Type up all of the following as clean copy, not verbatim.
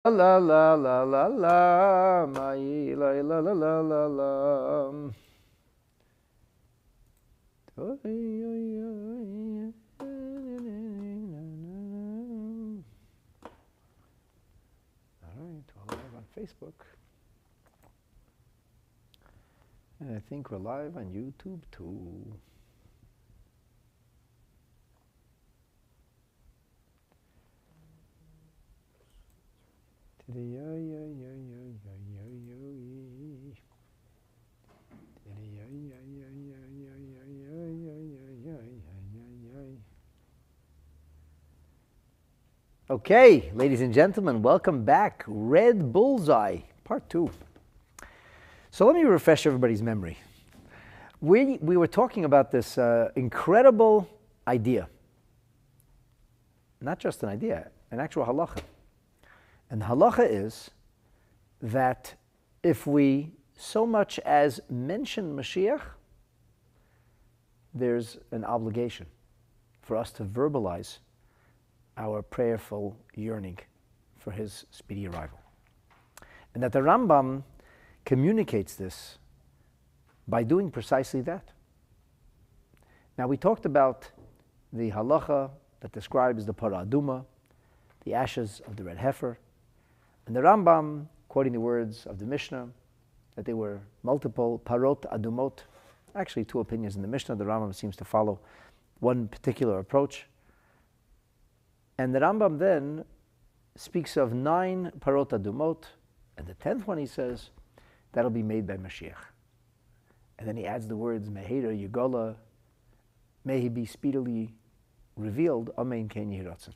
La la la la la, my la la la la la la. All right, we're live on Facebook, and I think we're live on YouTube too. Okay, ladies and gentlemen, welcome back. Red Bullseye, part 2. So let me refresh everybody's memory. We were talking about this incredible idea. Not just an idea, an actual halacha. And the halacha is that if we so much as mention Mashiach, there's an obligation for us to verbalize our prayerful yearning for his speedy arrival. And that the Rambam communicates this by doing precisely that. Now, we talked about the halacha that describes the parah aduma, the ashes of the red heifer, and the Rambam, quoting the words of the Mishnah, that they were multiple parot adumot. Actually, two opinions in the Mishnah. The Rambam seems to follow one particular approach. And the Rambam then speaks of 9 parot adumot, and the 10th one he says, that'll be made by Mashiach. And then he adds the words, Meheira Yugola, may he be speedily revealed, Amen Ken Yehi Ratzon.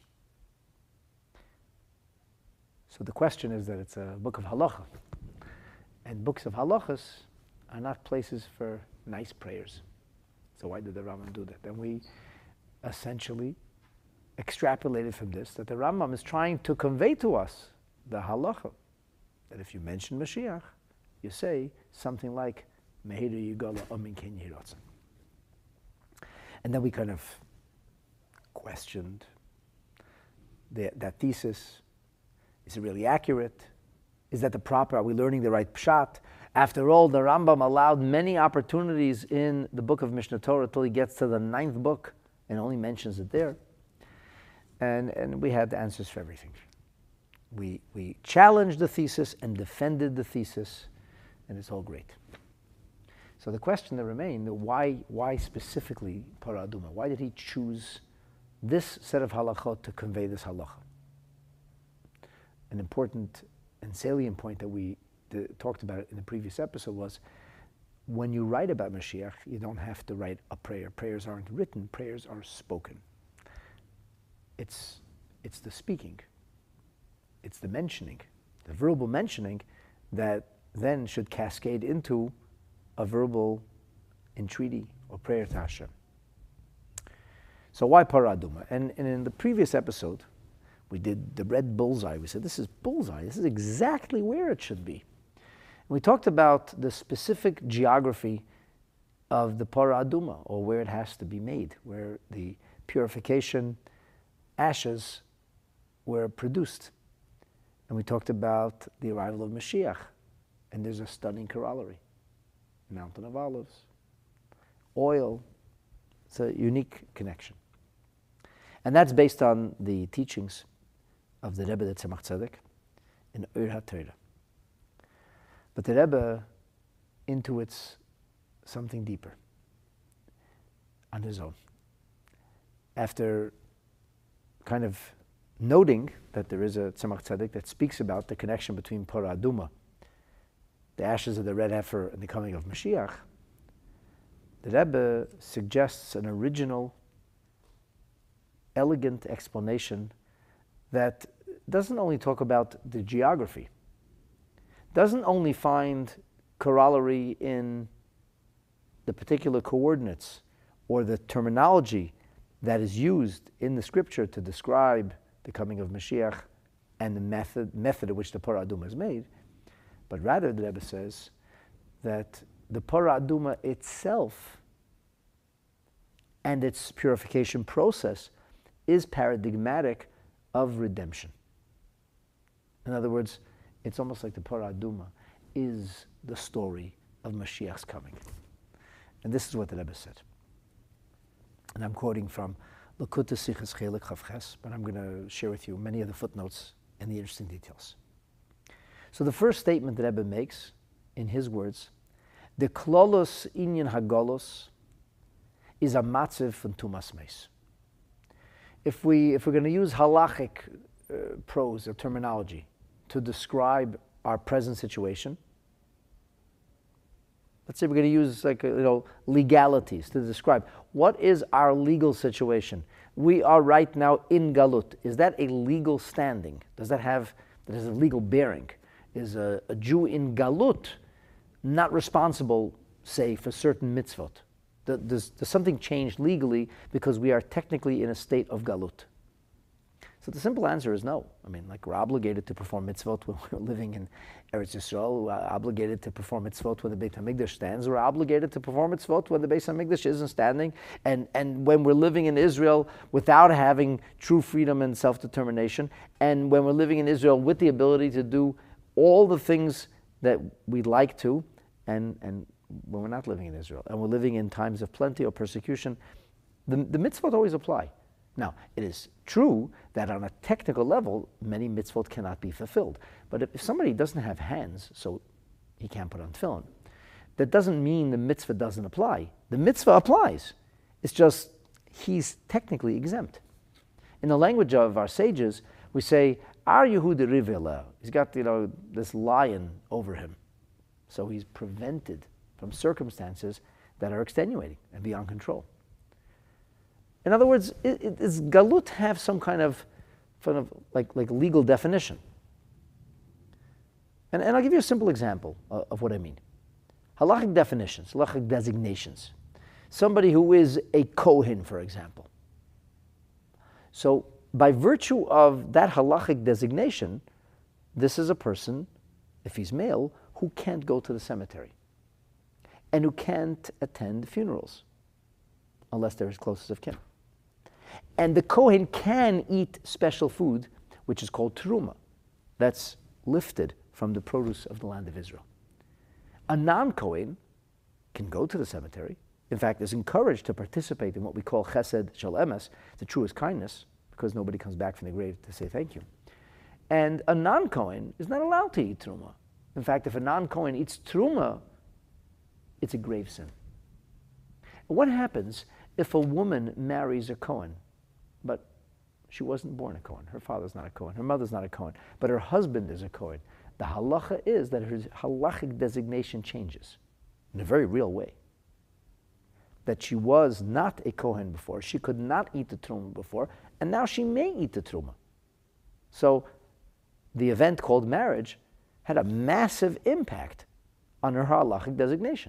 So the question is that it's a book of halacha. And books of halachas are not places for nice prayers. So why did the Rambam do that? Then we essentially extrapolated from this that the Rambam is trying to convey to us the halacha, that if you mention Mashiach, you say something like, Meheira Yugola Amen Ken Yehi Ratzon. And then we kind of questioned that thesis. Is it really accurate? Is that the proper? Are we learning the right pshat? After all, the Rambam allowed many opportunities in the book of Mishnah Torah till he gets to the 9th book and only mentions it there. And we had the answers for everything. We challenged the thesis and defended the thesis, and it's all great. So the question that remained, why specifically parah aduma? Why did he choose this set of halachot to convey this halacha? An important and salient point that we talked about in the previous episode was, when you write about Mashiach, you don't have to write a prayer. Prayers aren't written, prayers are spoken. It's the speaking, it's the mentioning, the verbal mentioning that then should cascade into a verbal entreaty or prayer to Hashem. So why parah aduma? And in the previous episode, we did the red bullseye. We said, this is bullseye. This is exactly where it should be. And we talked about the specific geography of the parah aduma, or where it has to be made, where the purification ashes were produced. And we talked about the arrival of Mashiach. And there's a stunning corollary. Mountain of Olives, oil. It's a unique connection. And that's based on the teachings of the Rebbe, the Tzemach Tzedek, in Ur HaTorah. But the Rebbe intuits something deeper on his own. After kind of noting that there is a Tzemach Tzedek that speaks about the connection between parah aduma, the ashes of the red heifer, and the coming of Mashiach, the Rebbe suggests an original, elegant explanation that doesn't only talk about the geography, doesn't only find corollary in the particular coordinates or the terminology that is used in the scripture to describe the coming of Mashiach and the method in which the parah aduma is made, but rather the Rebbe says that the parah aduma itself and its purification process is paradigmatic of redemption. In other words, it's almost like the Parah Aduma is the story of Mashiach's coming. And this is what the Rebbe said. And I'm quoting from Lakutei Sichos Chelik Chavches, but I'm going to share with you many of the footnotes and the interesting details. So the first statement that Rebbe makes, in his words, the klolos inyan hagolos is a matziv from tumas meis. If we're going to use halachic prose or terminology to describe our present situation, let's say we're going to use legalities to describe what is our legal situation. We are right now in galut. Is that a legal standing? Does that have a legal bearing? Is a Jew in galut not responsible, say, for certain mitzvot? Does something change legally because we are technically in a state of galut? So the simple answer is no. I mean, like, we're obligated to perform mitzvot when we're living in Eretz Yisrael. We're obligated to perform mitzvot when the Beit HaMikdash stands. We're obligated to perform mitzvot when the Beit HaMikdash isn't standing. And when we're living in Israel without having true freedom and self-determination, and when we're living in Israel with the ability to do all the things that we'd like to, and when we're not living in Israel, and we're living in times of plenty or persecution, the mitzvot always apply. Now, it is true that on a technical level, many mitzvot cannot be fulfilled. But if somebody doesn't have hands, so he can't put on tefillin, that doesn't mean the mitzvah doesn't apply. The mitzvah applies. It's just he's technically exempt. In the language of our sages, we say, Ar Yehuda Rivela. He's got, this lion over him. So he's prevented from circumstances that are extenuating and beyond control. In other words, does galut have some kind of legal definition? And I'll give you a simple example of what I mean. Halachic definitions, halachic designations. Somebody who is a Kohen, for example. So by virtue of that halachic designation, this is a person, if he's male, who can't go to the cemetery and who can't attend funerals unless they're his closest of kin. And the Kohen can eat special food, which is called teruma. That's lifted from the produce of the land of Israel. A non-Kohen can go to the cemetery. In fact, is encouraged to participate in what we call chesed shel emes, the truest kindness, because nobody comes back from the grave to say thank you. And a non-Kohen is not allowed to eat teruma. In fact, if a non-Kohen eats teruma, it's a grave sin. And what happens if a woman marries a Kohen, but she wasn't born a Kohen? Her father's not a Kohen, her mother's not a Kohen, but her husband is a Kohen. The halacha is that her halachic designation changes in a very real way. That she was not a Kohen before, she could not eat the teruma before, and now she may eat the teruma. So the event called marriage had a massive impact on her halachic designation.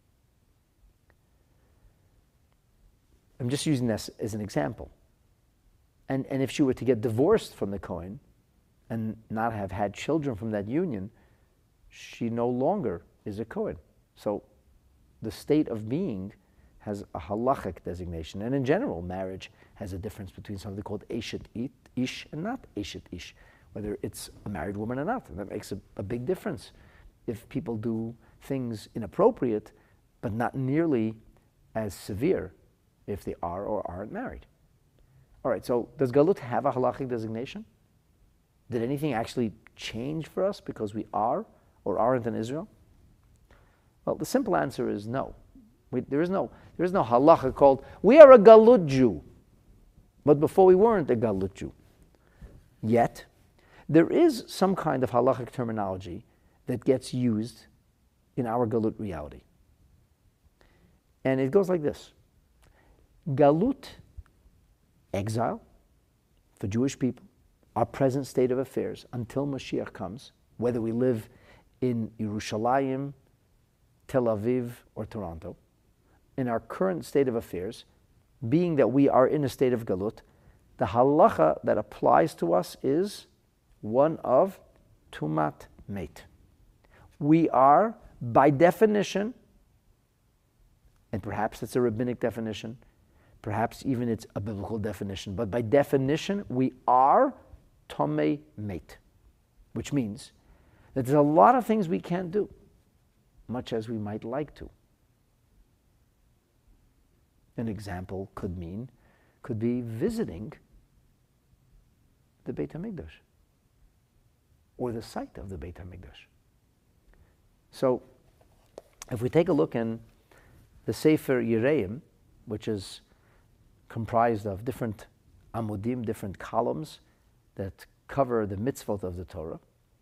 I'm just using this as an example. And if she were to get divorced from the Kohen and not have had children from that union, she no longer is a Kohen. So the state of being has a halachic designation. And in general, marriage has a difference between something called eshet ish and not eshet ish, whether it's a married woman or not. And that makes a big difference if people do things inappropriate, but not nearly as severe if they are or aren't married. All right, so does galut have a halachic designation? Did anything actually change for us because we are or aren't in Israel? Well, the simple answer is no. There is no halacha called, we are a galut Jew. But before we weren't a galut Jew. Yet, there is some kind of halachic terminology that gets used in our galut reality. And it goes like this. Galut, exile, for Jewish people, our present state of affairs until Mashiach comes, whether we live in Yerushalayim, Tel Aviv, or Toronto, in our current state of affairs, being that we are in a state of galut, the halacha that applies to us is one of tumat meit. We are, by definition, and perhaps it's a rabbinic definition, perhaps even it's a biblical definition, but by definition, we are tomei meit. which means that there's a lot of things we can't do, much as we might like to. An example could be visiting the Beit HaMikdash or the site of the Beit HaMikdash. So, if we take a look in the Sefer Yereim, which is comprised of different amudim, different columns that cover the mitzvot of the Torah.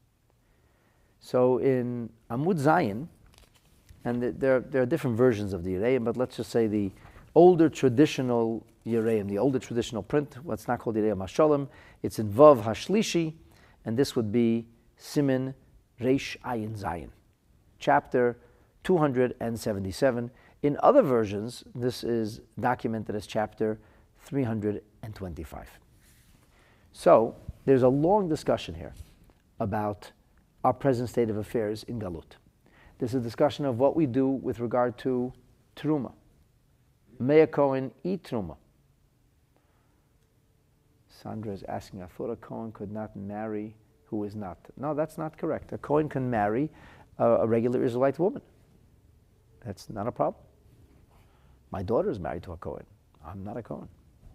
So in Amud Zayin, and there are different versions of the Yereim, but let's just say the older traditional Yereim, the older traditional print, what's not called Yereim HaShalom, it's in Vav HaShlishi, and this would be Simin Reish Ayin Zayin, chapter 277. In other versions, this is documented as chapter 325. So, there's a long discussion here about our present state of affairs in Galut. This is a discussion of what we do with regard to Teruma. May a Kohen eat Teruma? Sandra is asking, I thought a Kohen could not marry who is not. No, that's not correct. A Kohen can marry a regular Israelite woman. That's not a problem. My daughter is married to a Kohen. I'm not a Kohen.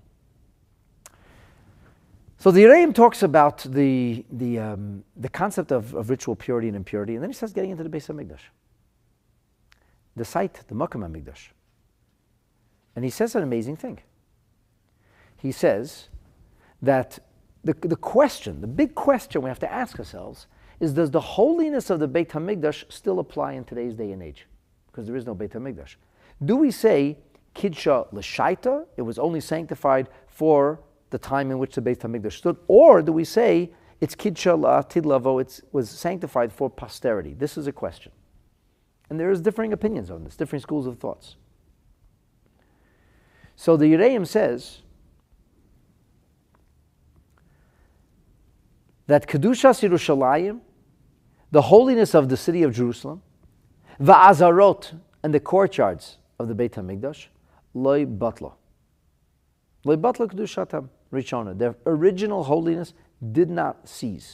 So the Yereim talks about the concept of ritual purity and impurity, and then he starts getting into the Beis HaMikdash, the site, the Makom HaMikdash. And he says an amazing thing. He says that the question, the big question we have to ask ourselves is, does the holiness of the Beit HaMikdash still apply in today's day and age? Because there is no Beit HaMikdash. Do we say, Kidsha L'Shaita, it was only sanctified for the time in which the Beit HaMikdash stood, or do we say it's Kidsha L'Atid Lavo, it was sanctified for posterity? This is a question. And there is differing opinions on this, different schools of thoughts. So the Yereim says that Kedushas Yerushalayim, the holiness of the city of Jerusalem, Va'azarot, and the courtyards of the Beit HaMikdash, Loi Batla. Loi Batla Kedushatam Rishona. Their original holiness did not cease.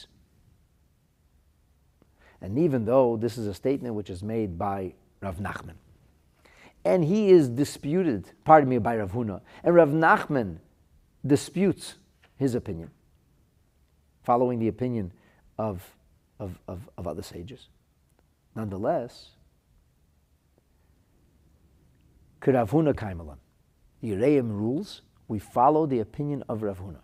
And even though this is a statement which is made by Rav Nachman, and he is disputed, by Rav Huna, and Rav Nachman disputes his opinion, following the opinion of other sages. Nonetheless, Rav Huna Kaimalan, the Yereim rules, we follow the opinion of Rav Huna.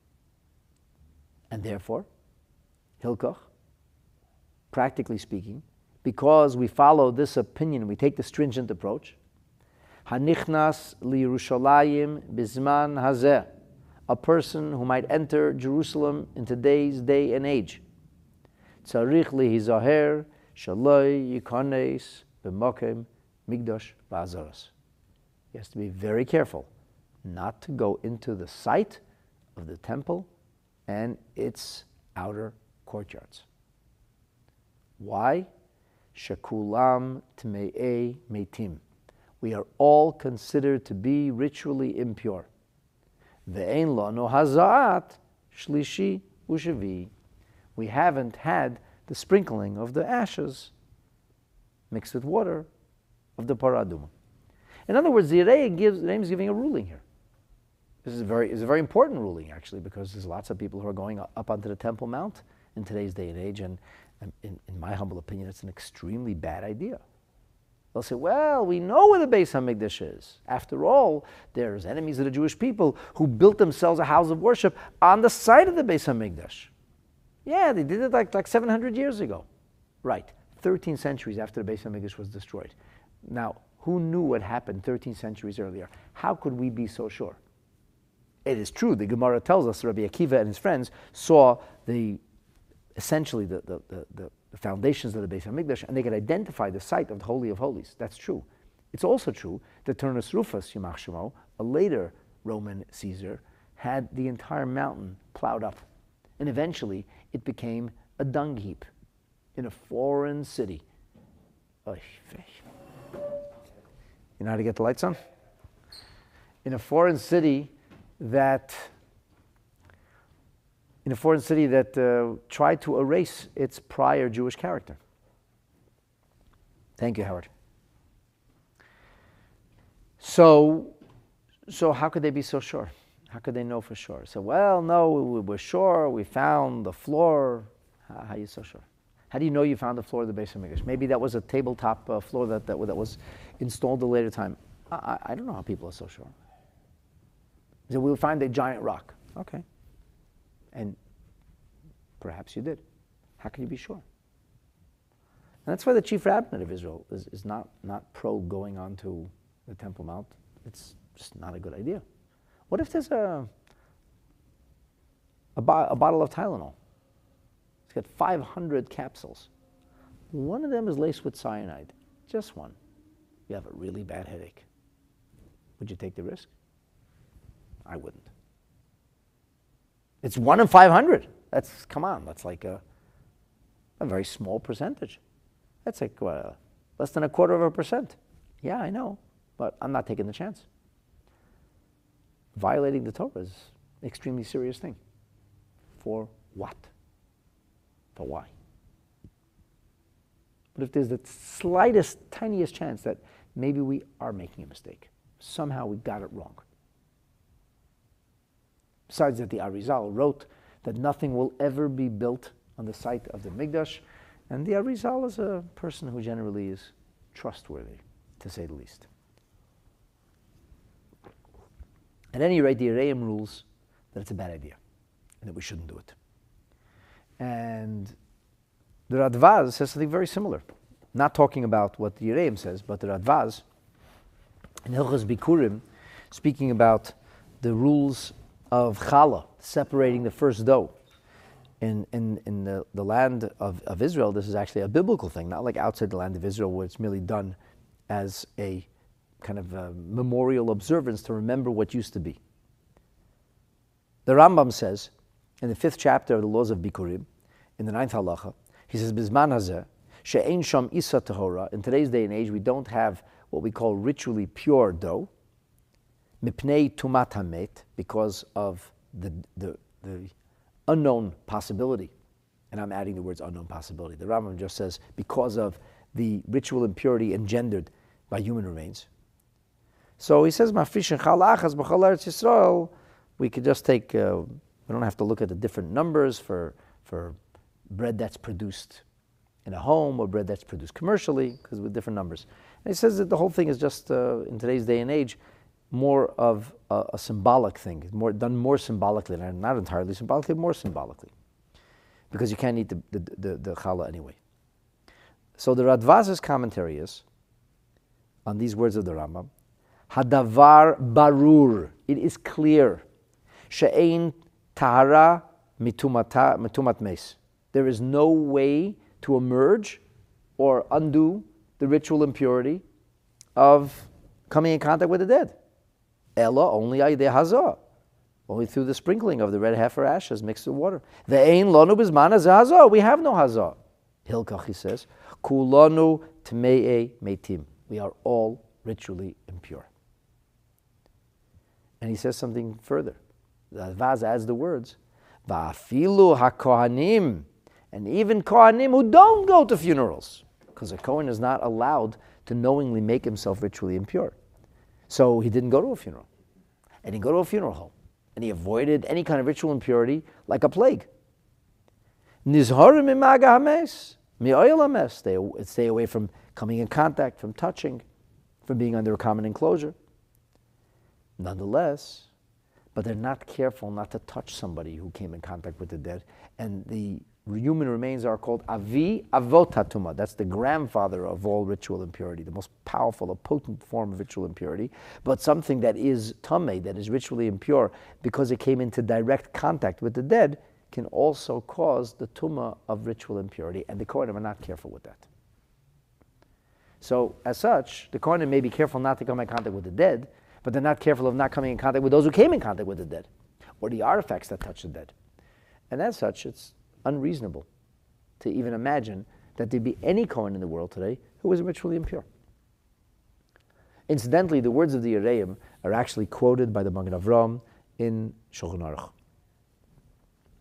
And therefore, Hilkoch, practically speaking, because we follow this opinion, we take the stringent approach, Hanichnas liYerushalayim bizman hazeh, a person who might enter Jerusalem in today's day and age, tzarich lihizaher shaloi yikones b'mokem migdash ba'azaras. He has to be very careful not to go into the site of the temple and its outer courtyards. Why? Shakulam tme'ei meitim. We are all considered to be ritually impure. Ve'ein lano hazat shlishi ushavi. We haven't had the sprinkling of the ashes mixed with water of the paraduma. In other words, the Yereim is giving a ruling here. This is a very important ruling, actually, because there's lots of people who are going up onto the Temple Mount in today's day and age, and in my humble opinion, it's an extremely bad idea. They'll say, well, we know where the Beis HaMikdash is. After all, there's enemies of the Jewish people who built themselves a house of worship on the site of the Beis HaMikdash. Yeah, they did it like 700 years ago. Right, 13 centuries after the Beis HaMikdash was destroyed. Now, who knew what happened 13 centuries earlier? How could we be so sure? It is true, the Gemara tells us Rabbi Akiva and his friends saw essentially the foundations of the Beis HaMikdash, and they could identify the site of the Holy of Holies. That's true. It's also true that Turnus Rufus, Yimach Shemo, a later Roman Caesar, had the entire mountain plowed up. And eventually, it became a dung heap in a foreign city. You know how to get the lights on? In a foreign city that in a foreign city that tried to erase its prior Jewish character. Thank you, Howard. So how could they be so sure? How could they know for sure? So, well, no, we're sure. We found the floor. How are you so sure? How do you know you found the floor of the Beis HaMikdash? Maybe that was a tabletop floor that was installed at a later time. I don't know how people are so sure. So we'll find a giant rock. Okay. And perhaps you did. How can you be sure? And that's why the chief rabbinate of Israel is not pro going on to the Temple Mount. It's just not a good idea. What if there's a bottle of Tylenol? It's got 500 capsules. One of them is laced with cyanide. Just one. You have a really bad headache. Would you take the risk? I wouldn't. It's 1 in 500. Come on, that's like a very small percentage. That's like less than 0.25%. Yeah, I know, but I'm not taking the chance. Violating the Torah is an extremely serious thing. For what? For why? But if there's the slightest, tiniest chance that maybe we are making a mistake, somehow we got it wrong. Besides that, the Arizal wrote that nothing will ever be built on the site of the Mikdash, and the Arizal is a person who generally is trustworthy, to say the least. At any rate, the Yereim rules that it's a bad idea and that we shouldn't do it. And the Radvaz says something very similar. Not talking about what the Yereim says, but the Radvaz in Hilchos Bikurim, speaking about the rules of challah, separating the first dough. In the land of Israel, this is actually a biblical thing, not like outside the land of Israel where it's merely done as a kind of a memorial observance to remember what used to be. The Rambam says, in the 5th chapter of the Laws of Bikurim, in the 9th halacha, he says, Bizman hazeh, she'ein sham isa tahora, in today's day and age, we don't have what we call ritually pure dough, mipnei tumat hamet, because of the unknown possibility. And I'm adding the words unknown possibility. The Rambam just says, because of the ritual impurity engendered by human remains. So he says, Mafrishin chal achas b'chol Eretz Yisrael, we could just take, we don't have to look at the different numbers for bread that's produced in a home or bread that's produced commercially, because with different numbers. And he says that the whole thing is just, in today's day and age, more of a symbolic thing, done more symbolically, not entirely symbolically, more symbolically, because you can't eat the challah anyway. So the Radvaz's commentary is, on these words of the Rambam, Hadavar barur, it is clear, she'ein tahara mitumat mes. There is no way to emerge or undo the ritual impurity of coming in contact with the dead. Ella only aydei hazah, only through the sprinkling of the red heifer ashes mixed with water. Ve'ein lanu bizman hazah, we have no hazah. Hilkach, he says, kulanu tmei metim. We are all ritually impure. And he says something further. The Vaz adds the words, Va'afilu hakohanim, and even kohanim who don't go to funerals, because a kohen is not allowed to knowingly make himself ritually impure. So he didn't go to a funeral, and he didn't go to a funeral home, and he avoided any kind of ritual impurity like a plague. Nizharim imaga hames, mi'oil hames, stay away from coming in contact, from touching, from being under a common enclosure. Nonetheless, but they're not careful not to touch somebody who came in contact with the dead. And the human remains are called avi avot hatuma. That's the grandfather of all ritual impurity, the most powerful, a potent form of ritual impurity. But something that is tameh, that is ritually impure, because it came into direct contact with the dead, can also cause the tumah of ritual impurity. And the Kohanim are not careful with that. So, as such, the Kohanim may be careful not to come in contact with the dead, but they're not careful of not coming in contact with those who came in contact with the dead, or the artifacts that touch the dead. And as such, it's unreasonable to even imagine that there'd be any Kohen in the world today who was ritually impure. Incidentally, the words of the Yereim are actually quoted by the Magen Avraham in Shulchan Aruch.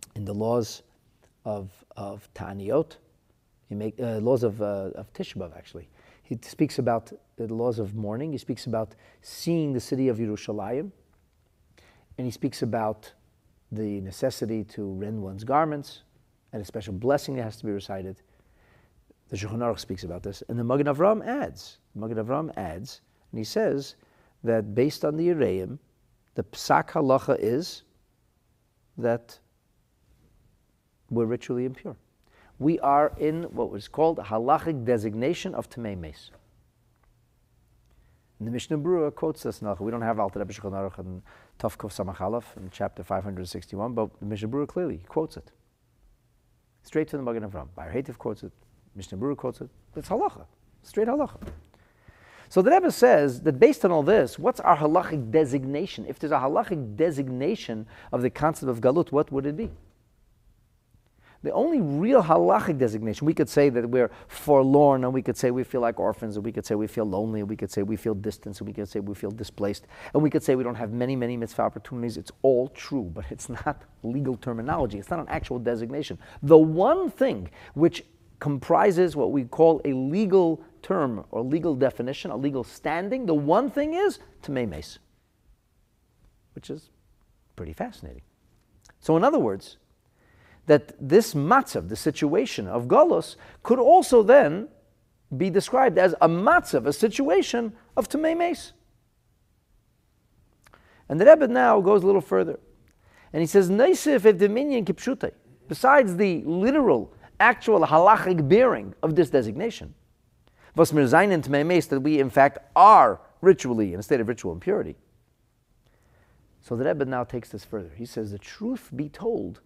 in the laws of Ta'aniot, he laws of Tisha B'Av, actually. He speaks about the laws of mourning. He speaks about seeing the city of Yerushalayim. And he speaks about the necessity to rend one's garments and a special blessing that has to be recited. The Shulchan Aruch speaks about this. And the Magen Avraham adds, and he says that based on the Yereim, the Psak Halacha is that we're ritually impure. We are in what was called a halachic designation of Tamei Meis. And the Mishnah Berurah quotes this now. We don't have Alter Rebbe Shulchan Aruch and Tov Kuf Samach Aleph in chapter 561, but the Mishnah Berurah clearly quotes it. Straight to the Magen Avraham. Bayer Heitev quotes it. Mishnah Berurah quotes it. It's halacha. Straight halacha. So the Rebbe says that based on all this, what's our halachic designation? If there's a halachic designation of the concept of galut, what would it be? The only real halachic designation, we could say that we're forlorn, and we could say we feel like orphans, and we could say we feel lonely, and we could say we feel distant, and we could say we feel displaced, and we could say we don't have many, many mitzvah opportunities. It's all true, but it's not legal terminology. It's not an actual designation. The one thing which comprises what we call a legal term or legal definition, a legal standing, the one thing is Tamei Meis, which is pretty fascinating. So in other words, that this matzav, the situation of Golus, could also then be described as a matzav, a situation of Tamei Meis. And the Rebbe now goes a little further. And he says, Neisif ev dominion kipshutei. Besides the literal, actual halachic bearing of this designation, was mir zayin Tamei Meis, that we in fact are ritually in a state of ritual impurity. So the Rebbe now takes this further. He says, the truth be told,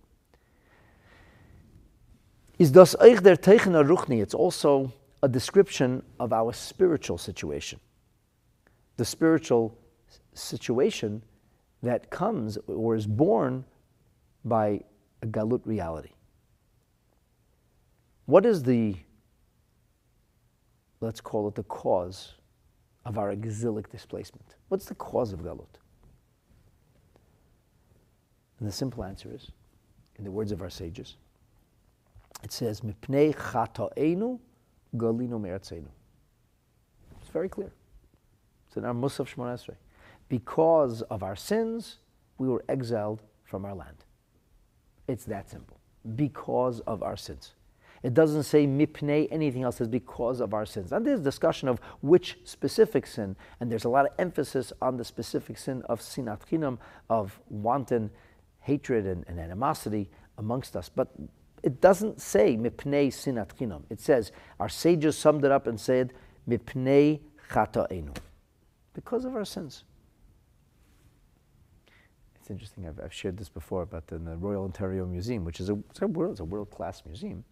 is das euch der Teichen Ruchni. It's also a description of our spiritual situation. The spiritual situation that comes or is born by a galut reality. What is the, let's call it the cause of our exilic displacement? What's the cause of galut? And the simple answer is, in the words of our sages, it says, Mipnei chato'enu galinu me'artzenu. It's very clear. It's in our Musaf Shmona Esrei. Because of our sins, we were exiled from our land. It's that simple. Because of our sins. It doesn't say mipnei anything else. It says because of our sins. And there's discussion of which specific sin, and there's a lot of emphasis on the specific sin of sinat chinam, of wanton hatred and animosity amongst us. But it doesn't say mipnei sinat chinam. It says, our sages summed it up and said, mipnei chato'enu. Because of our sins. It's interesting, I've shared this before, but in the Royal Ontario Museum, which is a world-class museum,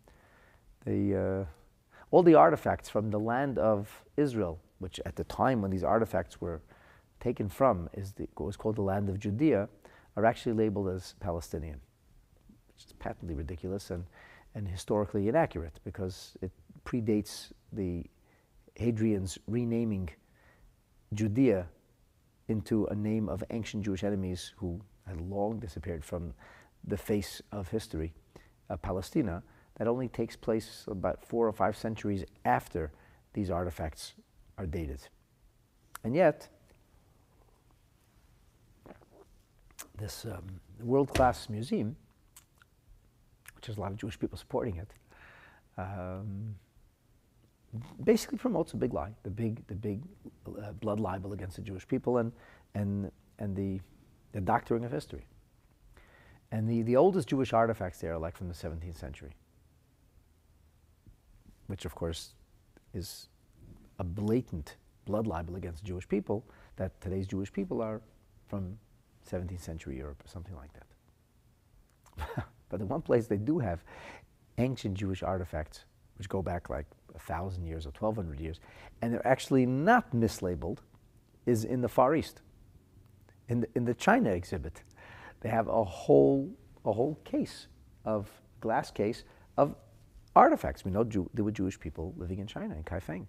all the artifacts from the land of Israel, which at the time when these artifacts were taken from what was called the land of Judea, are actually labeled as Palestinian, which is patently ridiculous and historically inaccurate because it predates the Hadrian's renaming Judea into a name of ancient Jewish enemies who had long disappeared from the face of history, Palestina. That only takes place about 4 or 5 centuries after these artifacts are dated. And yet, this world-class museum, which has a lot of Jewish people supporting it, basically promotes a big lie, the big blood libel against the Jewish people and the doctoring of history. And the oldest Jewish artifacts there are like from the 17th century, which of course is a blatant blood libel against Jewish people, that today's Jewish people are from 17th century Europe or something like that. But the one place they do have ancient Jewish artifacts, which go back like 1,000 years or 1,200 years, and they're actually not mislabeled, is in the Far East. In the China exhibit, they have a whole case of glass case of artifacts. We know there were Jewish people living in China, in Kaifeng.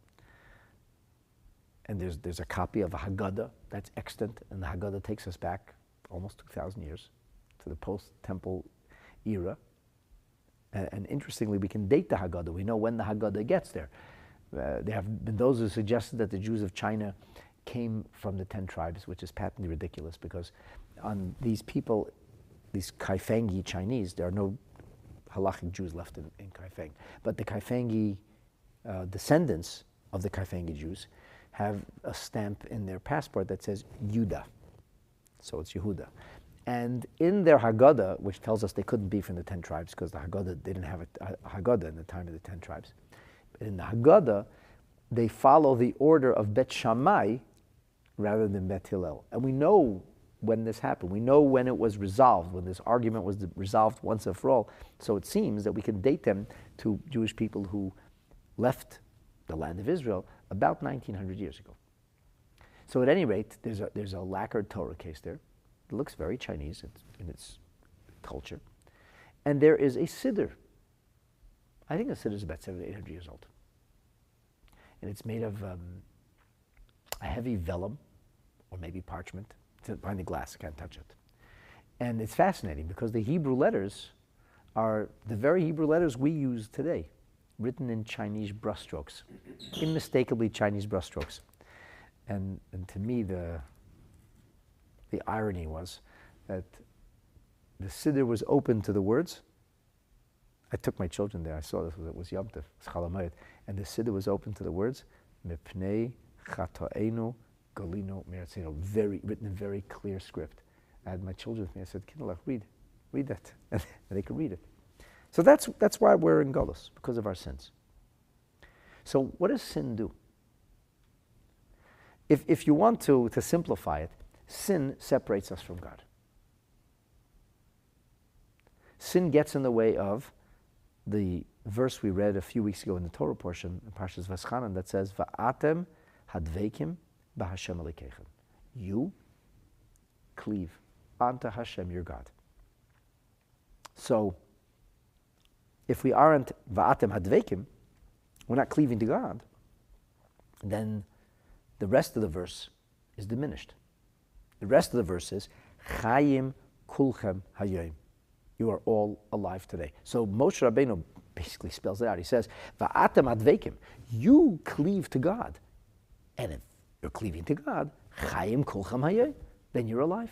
And there's a copy of a Haggadah that's extant, and the Haggadah takes us back almost 2,000 years to the post-temple era. And interestingly, we can date the Haggadah. We know when the Haggadah gets there. There have been those who suggested that the Jews of China came from the 10 tribes, which is patently ridiculous because on these people, these Kaifangi Chinese, there are no halachic Jews left in Kaifeng. But the Kaifangi descendants of the Kaifangi Jews have a stamp in their passport that says Yuda. So it's Yehuda. And in their Haggadah, which tells us they couldn't be from the 10 tribes because the Haggadah, they didn't have a Haggadah in the time of the 10 tribes. But in the Haggadah, they follow the order of Bet Shammai rather than Bet Hillel. And we know when this happened. We know when it was resolved, when this argument was resolved once and for all. So it seems that we can date them to Jewish people who left the land of Israel about 1900 years ago. So at any rate, there's a lacquered Torah case there. It looks very Chinese in its culture. And there is a siddur. I think the siddur is about 700 to 800 years old. And it's made of a heavy vellum, or maybe parchment. It's behind the glass, I can't touch it. And it's fascinating because the Hebrew letters are the very Hebrew letters we use today, written in Chinese brushstrokes, unmistakably Chinese brushstrokes. And to me, the irony was that the siddur was open to the words. I took my children there. I saw this. It was Yom Tov, Chol Hamoed, and the siddur was open to the words Mipnei Chatoenu Galinu Me'atzinu, written in very clear script. I had my children with me. I said, Kindle, read that, and they could read it. So that's why we're in Golus, because of our sins. So what does sin do? If you want to simplify it, sin separates us from God. Sin gets in the way of the verse we read a few weeks ago in the Torah portion, in Parshas Vaschanan, that says, Va'atem hadveikim b'Hashem Elokeichem. You cleave unto Hashem, your God. So, if we aren't Va'atem hadveikim, we're not cleaving to God, then the rest of the verse is diminished. The rest of the verse is, Chayim kulchem hayoim. You are all alive today. So Moshe Rabbeinu basically spells it out. He says, Va'atem adveikim. You cleave to God. And if you're cleaving to God, Chayim kulchem hayoim, then you're alive.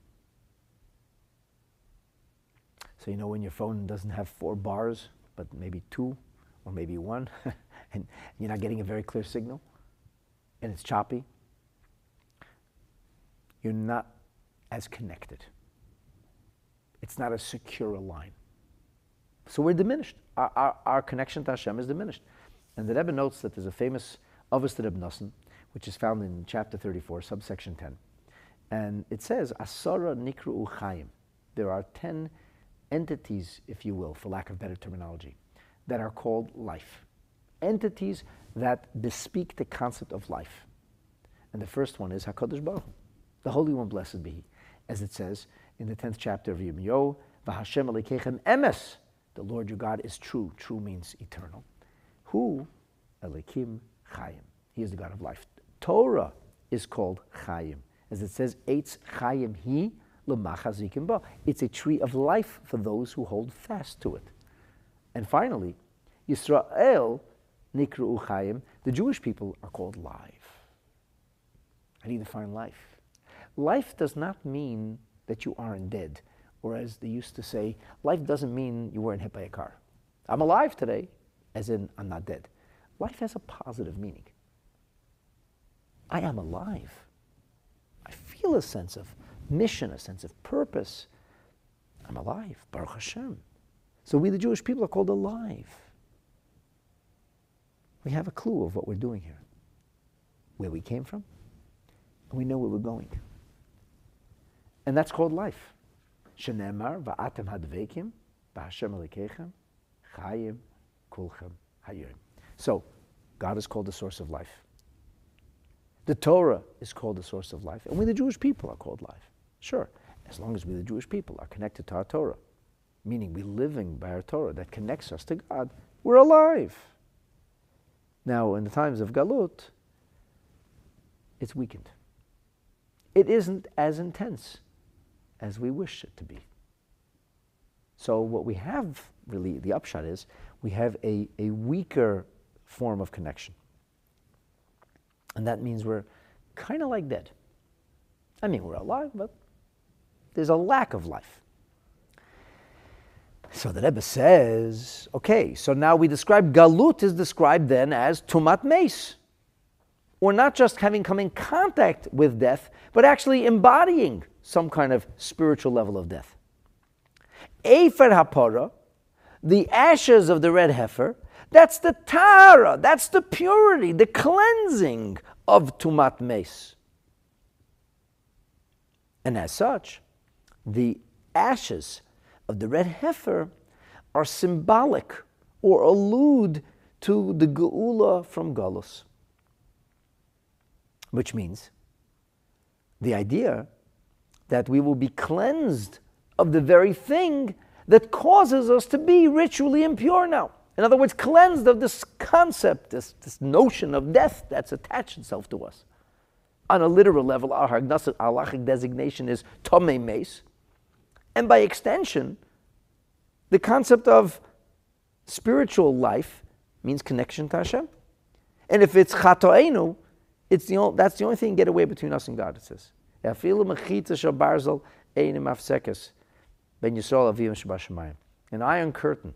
So you know when your phone doesn't have 4 bars, but maybe 2 or maybe 1, and you're not getting a very clear signal, and it's choppy, you're not as connected. It's not as secure a line. So we're diminished. Our connection to Hashem is diminished. And the Rebbe notes that there's a famous Avos Reb Nosson, which is found in chapter 34, subsection 10. And it says, Asara nikru'u chayim. There are 10 entities, if you will, for lack of better terminology, that are called life. Entities that bespeak the concept of life. And the first one is HaKadosh Baruch Hu, the Holy One, blessed be He. As it says in the 10th chapter of Yirmiyahu, V'Hashem Elokeichem emes. The Lord your God is true. True means eternal. Hu Elokim Chayim. He is the God of life. Torah is called Chayim. As it says, Eitz Chayim Hi L'machazikim Ba. It's a tree of life for those who hold fast to it. And finally, Yisrael Nikru'u Chayim. The Jewish people are called life. How do you define life? Life does not mean that you aren't dead, or as they used to say, life doesn't mean you weren't hit by a car. I'm alive today, as in I'm not dead. Life has a positive meaning. I am alive. I feel a sense of mission, a sense of purpose. I'm alive, Baruch Hashem. So we, the Jewish people, are called alive. We have a clue of what we're doing here, where we came from, and we know where we're going. And that's called life. Shenemar va'atem hadveikim b'Hashem Elokeichem chayim kulchem hayoim. So, God is called the source of life. The Torah is called the source of life. And we, the Jewish people, are called life. Sure, as long as we, the Jewish people, are connected to our Torah, meaning we're living by our Torah that connects us to God, we're alive. Now, in the times of Galut, it's weakened. It isn't as intense as we wish it to be. So what we have, really, the upshot is, we have a weaker form of connection. And that means we're kind of like dead. I mean, we're alive, but there's a lack of life. So the Rebbe says, okay, so now we describe Galut is described then as Tumat Meis. Or not just having come in contact with death, but actually embodying some kind of spiritual level of death. Efer HaPorah, the ashes of the red heifer, that's the Tara, that's the purity, the cleansing of Tumat Meis. And as such, the ashes of the red heifer are symbolic or allude to the Geula from Galus. Which means the idea that we will be cleansed of the very thing that causes us to be ritually impure now. In other words, cleansed of this concept, this notion of death that's attached itself to us. On a literal level, our halachic designation is Tomei Meis. And by extension, the concept of spiritual life means connection to Hashem. And if it's Chatoenu, that's the only thing get away between us and God, it says. An iron curtain,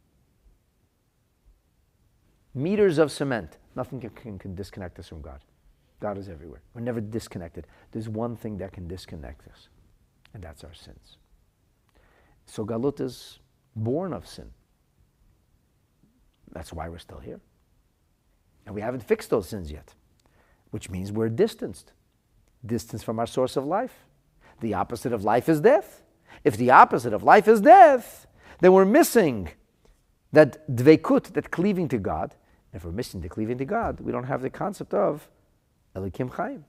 meters of cement, nothing can disconnect us from God. God is everywhere. We're never disconnected. There's one thing that can disconnect us, and that's our sins. So Galut is born of sin. That's why we're still here. And we haven't fixed those sins yet, which means we're distanced from our source of life. The opposite of life is death. If the opposite of life is death, then we're missing that dveikut, that cleaving to God. If we're missing the cleaving to God, we don't have the concept of Elikim Chaim.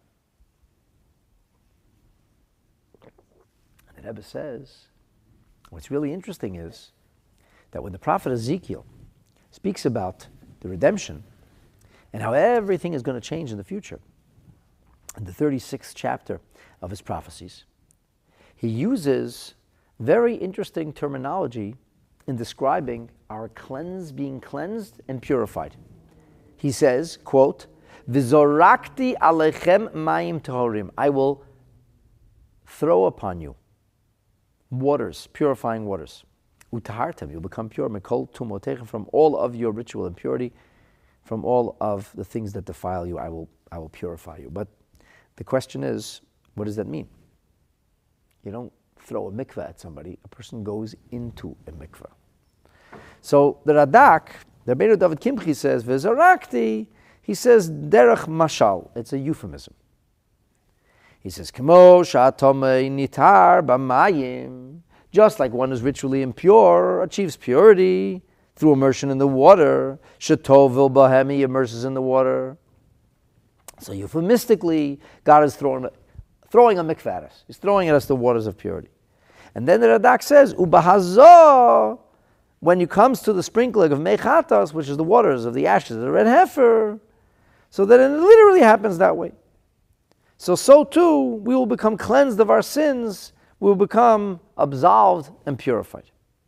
And the Rebbe says, what's really interesting is that when the prophet Ezekiel speaks about the redemption and how everything is going to change in the future, in the 36th chapter of his prophecies, he uses very interesting terminology in describing our being cleansed and purified. He says, quote, V'zorakti alechem mayim tehorim. I will throw upon you waters, purifying waters. Utahartem, you'll become pure. Mikol tumotechem, from all of your ritual impurity, from all of the things that defile you, I will purify you. But the question is, what does that mean? You don't throw a mikveh at somebody. A person goes into a mikveh. So the Radak, the Rebbeinu David Kimchi says, V'zorakti, he says, derech mashal. It's a euphemism. He says, Kemo sha'atomei nitar b'mayim. Just like one who's ritually impure achieves purity through immersion in the water. Shetovil b'hem, he immerses in the water. So euphemistically, God is throwing a mikveh at us. He's throwing at us the waters of purity. And then the Radak says, Ubahazo, when it comes to the sprinkling of mechatos, which is the waters of the ashes of the red heifer, so that it literally happens that way. So too, we will become cleansed of our sins, we will become absolved and purified.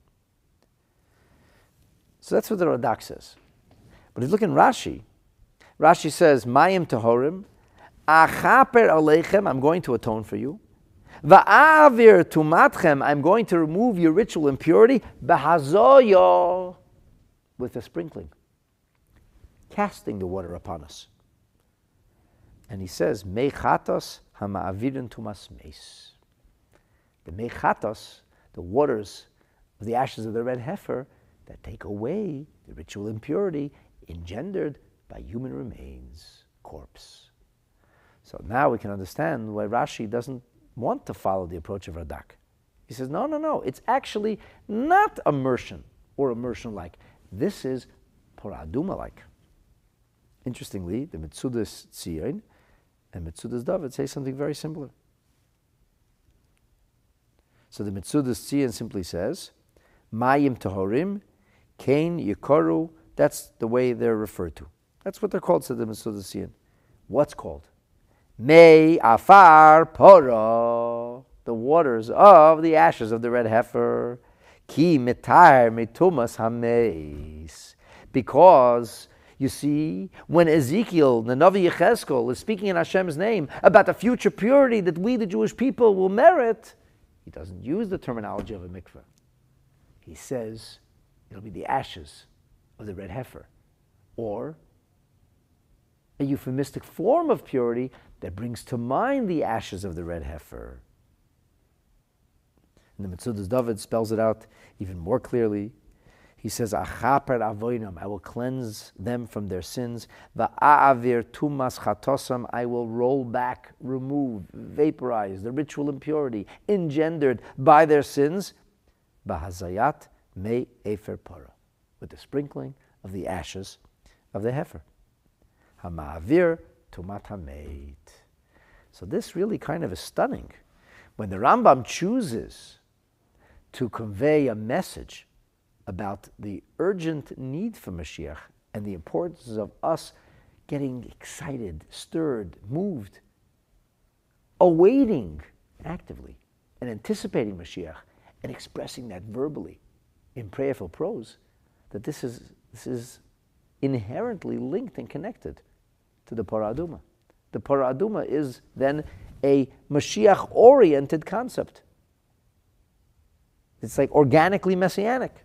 So that's what the Radak says. But if you look in Rashi, Rashi says, Mayim Tehorim, Achaper Aleichem, I'm going to atone for you. Va'avir Tumatchem, I'm going to remove your ritual impurity. Behazoyo, with a sprinkling, casting the water upon us. And he says, Mechatos hama'avirin tumas meis. The mechatos, the waters of the ashes of the red heifer, that take away the ritual impurity engendered by human remains, corpse. So now we can understand why Rashi doesn't want to follow the approach of Radak. He says, no, it's actually not immersion or immersion-like. This is poraduma-like. Interestingly, the Metzudas Tzion and Metzudas David say something very similar. So the Metzudas Tzion simply says, Mayim Tehorim, Kain Yikoru, that's the way they're referred to. That's what they're called, said the Metzudas Tzion. What's called? Mei Afar Poro, the waters of the ashes of the red heifer. Ki mitar mitumas hameis. Because, you see, when Ezekiel, the Navi Yechezkel, is speaking in Hashem's name about the future purity that we, the Jewish people, will merit, he doesn't use the terminology of a mikveh. He says it'll be the ashes of the red heifer, or a euphemistic form of purity that brings to mind the ashes of the red heifer. And the Metzudas David spells it out even more clearly. He says, Achaper avoinam, I will cleanse them from their sins. Va'avir tumas chatosam, I will roll back, remove, vaporize the ritual impurity engendered by their sins. Bahazayat me efer para, with the sprinkling of the ashes of the heifer. Hama'avir tumat hameit. So this really kind of is stunning. When the Rambam chooses to convey a message about the urgent need for Mashiach and the importance of us getting excited, stirred, moved, awaiting actively and anticipating Mashiach and expressing that verbally in prayerful prose, that this is inherently linked and connected to the Parah Adumah. The Parah Adumah is then a Mashiach-oriented concept. It's like organically messianic.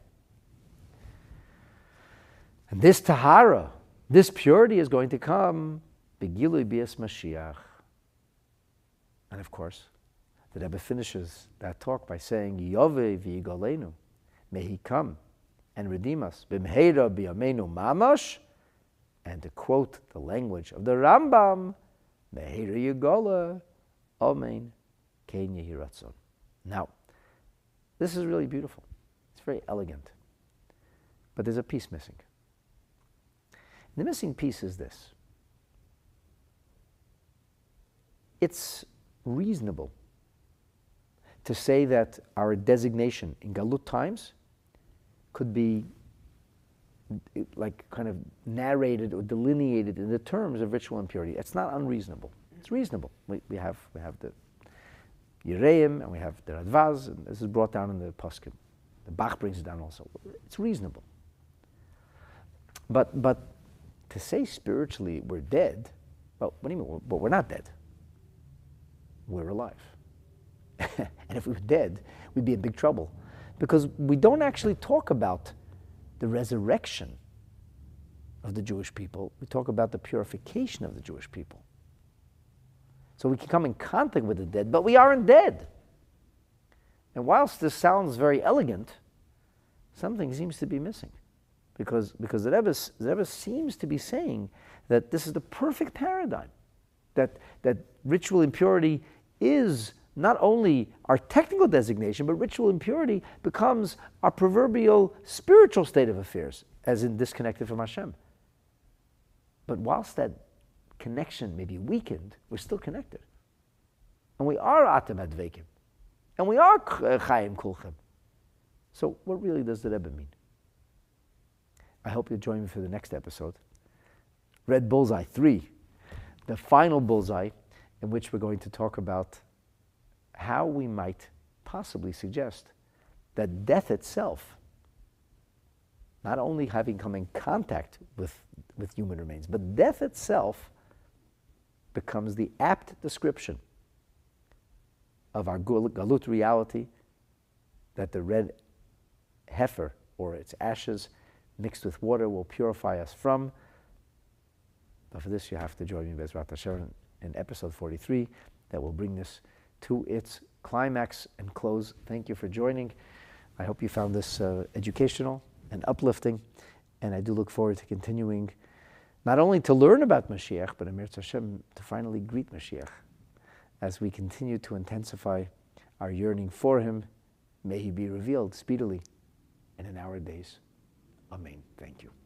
And this tahara, this purity is going to come begilui bias Mashiach. And of course, the Rebbe finishes that talk by saying, Yovei v'yigalenu, may he come and redeem us, b'mheira b'yameinu mamash, and to quote the language of the Rambam, meheira yigola, amen, kein yehi ratzon. Now, this is really beautiful. It's very elegant. But there's a piece missing. The missing piece is this. It's reasonable to say that our designation in Galut times could be like kind of narrated or delineated in the terms of ritual impurity. It's not unreasonable. It's reasonable. We have the Yereim and we have the Radvaz, and this is brought down in the Poskim. The Bach brings it down also. It's reasonable. But to say spiritually we're dead, well, what do you mean? But we're not dead. We're alive. And if we were dead, we'd be in big trouble. Because we don't actually talk about the resurrection of the Jewish people. We talk about the purification of the Jewish people. So we can come in contact with the dead, but we aren't dead. And whilst this sounds very elegant, something seems to be missing. Because the Rebbe seems to be saying that this is the perfect paradigm, that ritual impurity is not only our technical designation, but ritual impurity becomes our proverbial spiritual state of affairs, as in disconnected from Hashem. But whilst that connection may be weakened, we're still connected. And we are Atem Advekim. And we are Chaim Kulchem. So what really does the Rebbe mean? I hope you'll join me for the next episode. Red Bullseye 3, the final bullseye, in which we're going to talk about how we might possibly suggest that death itself, not only having come in contact with human remains, but death itself becomes the apt description of our Galut reality, that the red heifer, or its ashes, mixed with water, will purify us from. But for this, you have to join me, Bezrat Hashem, in episode 43, that will bring this to its climax and close. Thank you for joining. I hope you found this educational and uplifting, and I do look forward to continuing not only to learn about Mashiach, but Amir Hashem, to finally greet Mashiach as we continue to intensify our yearning for him. May he be revealed speedily and in our days. Amen. Thank you.